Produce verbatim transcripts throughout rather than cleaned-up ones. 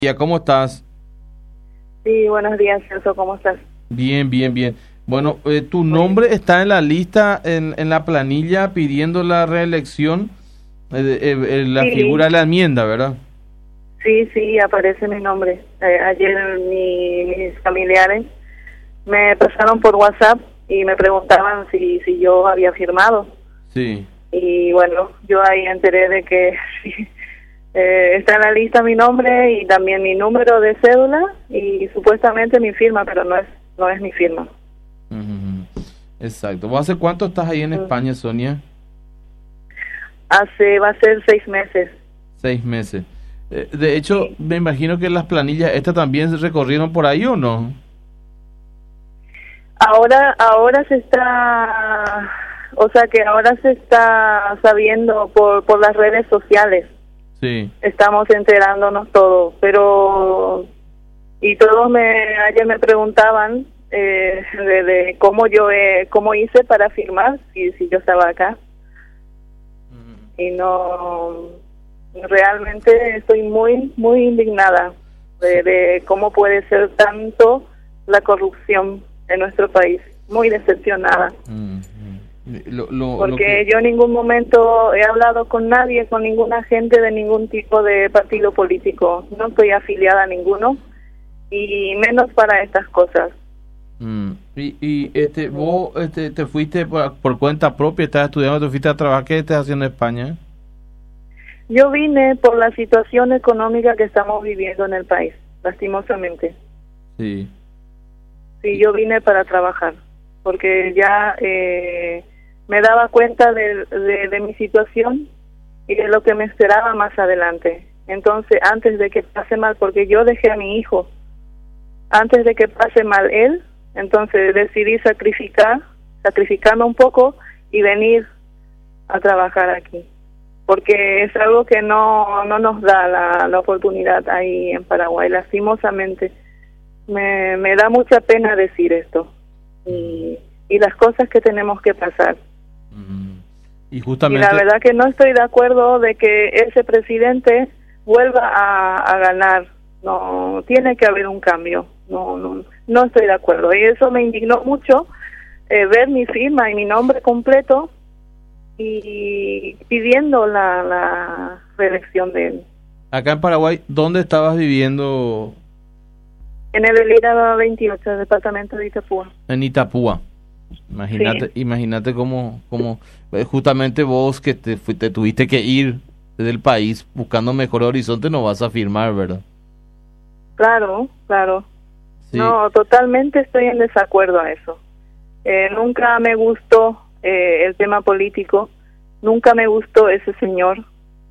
Ya, ¿cómo estás? Sí, buenos días, Celso, ¿cómo estás? Bien, bien, bien. Bueno, eh, tu Muy bien. nombre está en la lista, en, en la planilla pidiendo la reelección, eh, eh, eh, la figura Sí, de la enmienda, ¿verdad? sí, sí, aparece mi nombre. Eh, ayer mi- mis familiares me pasaron por WhatsApp y me preguntaban si, si yo había firmado. Sí. Y bueno, yo ahí enteré de que sí, eh, está en la lista mi nombre y también mi número de cédula y supuestamente mi firma, pero no es, no es mi firma. Ujú. Exacto. ¿Vos hace cuánto estás ahí en Ujú. España, Sonia? Hace, va a ser seis meses. Seis meses. Eh, de hecho, Sí. me imagino que las planillas, ¿estas también se recorrieron por ahí o no? Ahora, ahora se está, o sea que ahora se está sabiendo por, por las redes sociales, Sí. estamos enterándonos todo, pero, y todos me, ayer me preguntaban eh, de, de cómo yo, eh, cómo hice para firmar, si, si yo estaba acá, y no, realmente estoy muy, muy indignada de, de cómo puede ser tanto la corrupción en nuestro país, muy decepcionada, Ujú. Lo, lo, lo porque que... yo en ningún momento he hablado con nadie, con ninguna gente de ningún tipo de partido político, no estoy afiliada a ninguno y menos para estas cosas. Mm. Y, y este, vos este, te fuiste por, por cuenta propia, estás estudiando, te fuiste a trabajar, ¿qué estás haciendo en España? Yo vine por la situación económica que estamos viviendo en el país, lastimosamente. Sí. Sí, Y- yo vine para trabajar, porque ya eh, me daba cuenta de, de, de mi situación y de lo que me esperaba más adelante. Entonces, antes de que pase mal, porque yo dejé a mi hijo, antes de que pase mal él, entonces decidí sacrificar, sacrificarme un poco y venir a trabajar aquí, porque es algo que no, no nos da la, la oportunidad ahí en Paraguay, lastimosamente. Me, me da mucha pena decir esto y, y las cosas que tenemos que pasar. mm, y Y la justamente, verdad que no estoy de acuerdo de que ese presidente vuelva a, a ganar. No, tiene que haber un cambio. No, no, no estoy de acuerdo. Y eso me indignó mucho eh, ver mi firma y mi nombre completo y pidiendo la, la reelección de él. acá en Paraguay, ¿dónde estabas viviendo? En el Elira veintiocho, departamento de Itapúa. En Itapúa. Sí. Imagínate, imagínate cómo, cómo eh, justamente vos que te, fui- te tuviste que ir del país buscando mejor horizonte, no vas a firmar, ¿verdad? Claro, claro. Sí. No, totalmente estoy en desacuerdo a eso. Eh, nunca me gustó eh, el tema político, nunca me gustó ese señor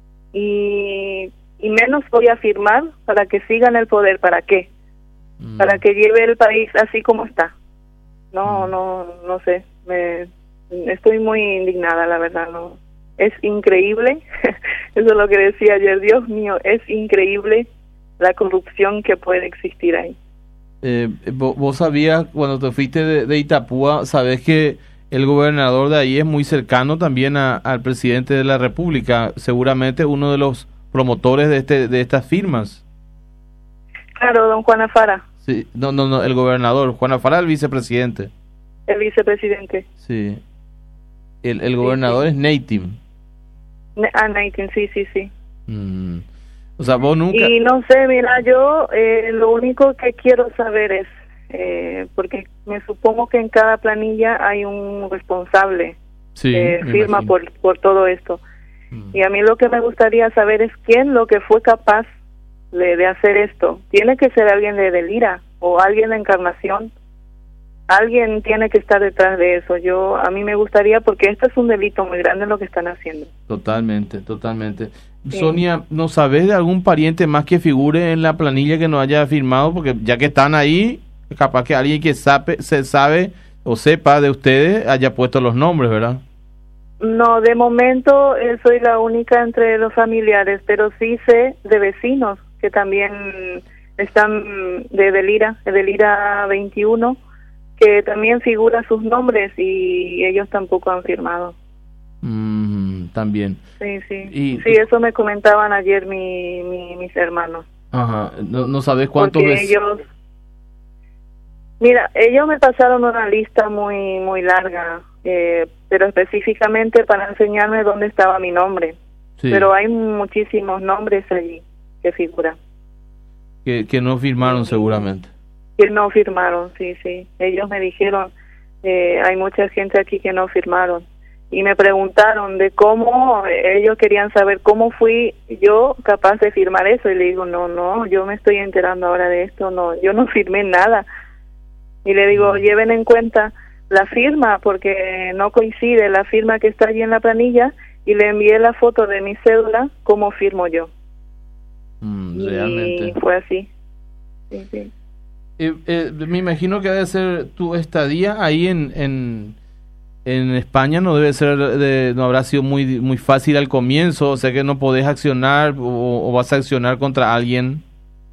y, y menos voy a firmar para que siga en el poder. ¿Para qué? Para Mm, que lleve el país así como está. No, mm. no, no sé. Me, estoy muy indignada, la verdad. No, es increíble. Eso es lo que decía ayer. Dios mío, es increíble la corrupción que puede existir ahí. Eh, vo- vos sabías, cuando te fuiste de, de Itapúa, sabés que el gobernador de ahí es muy cercano también a- al presidente de la República, seguramente uno de los promotores de este de estas firmas. Claro, don Juan Afara, Sí, no, no, no, el gobernador, Juan Afara, el vicepresidente. el vicepresidente. Sí, el, el Sí, sí. gobernador es Neytim. Ne- Ah, Naikin, sí, sí, sí. Mm. O sea, vos nunca... Y no sé, mira, yo eh, lo único que quiero saber es, eh, porque me supongo que en cada planilla hay un responsable Sí, que me firma imagino. por, por todo esto. Mm. Y a mí lo que me gustaría saber es quién lo que fue capaz de, de hacer esto. Tiene que ser alguien de Delira o alguien de Encarnación. Alguien tiene que estar detrás de eso. Yo, a mí me gustaría, porque esto es un delito muy grande lo que están haciendo. Totalmente, totalmente. Sí. Sonia, ¿no sabes de algún pariente más que figure en la planilla que no haya firmado? Porque ya que están ahí, capaz que alguien que sabe, se sabe o sepa de ustedes haya puesto los nombres, ¿verdad? No, de momento eh, soy la única entre los familiares, pero sí sé de vecinos que también están de Delira, de Delira veintiuno, que también figuran sus nombres y ellos tampoco han firmado. Mm, también. Sí, sí. Y Sí, eso me comentaban ayer mi, mi, mis hermanos. Ajá, no, no sabes cuántos Porque veces. ellos, mira, ellos me pasaron una lista muy muy larga, eh, pero específicamente para enseñarme dónde estaba mi nombre. Sí, Pero hay muchísimos nombres allí que figuran. que, que no firmaron seguramente. Que no firmaron, sí, sí. Ellos me dijeron, eh, hay mucha gente aquí que no firmaron. Y me preguntaron de cómo, ellos querían saber cómo fui yo capaz de firmar eso. Y le digo, no, no, yo me estoy enterando ahora de esto, no, yo no firmé nada. Y le digo, lleven en cuenta la firma, porque no coincide la firma que está allí en la planilla, y le envié la foto de mi cédula, cómo firmo yo. Mm, realmente. Y fue así. Sí, sí. Eh, eh, me imagino que debe ser tu estadía ahí en, en, en España, no debe ser de, no habrá sido muy muy fácil al comienzo, o sea que no podés accionar o, o vas a accionar contra alguien.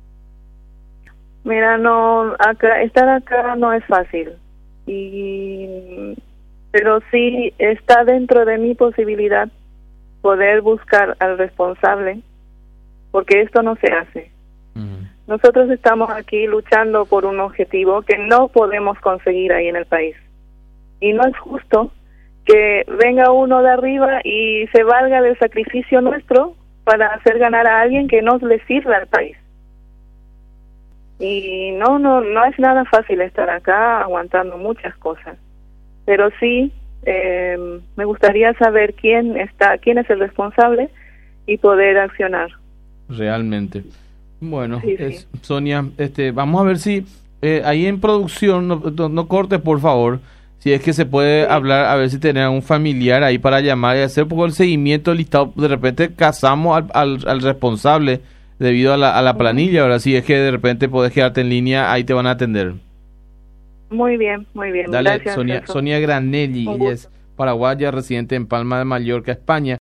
Mira, no, acá, estar acá no es fácil, y pero sí está dentro de mi posibilidad poder buscar al responsable, porque esto no se hace. Uh-huh. Nosotros estamos aquí luchando por un objetivo que no podemos conseguir ahí en el país, y no es justo que venga uno de arriba y se valga del sacrificio nuestro para hacer ganar a alguien que no le sirve al país. Y no, no, no es nada fácil estar acá aguantando muchas cosas, pero sí eh, me gustaría saber quién está, quién es el responsable y poder accionar. Realmente. Bueno, Sí, es, sí. Sonia, este, vamos a ver si eh, ahí en producción, no, no, no cortes por favor, si es que se puede Sí. hablar, a ver si tenés un familiar ahí para llamar y hacer un poco el seguimiento del listado. De repente casamos al, al, al responsable debido a la, a la planilla, ahora si es que de repente podés quedarte en línea, ahí te van a atender. Muy bien, muy bien. Dale, Gracias, Sonia, Celso. Sonia Granelli, Un ella gusto. es paraguaya, residente en Palma de Mallorca, España.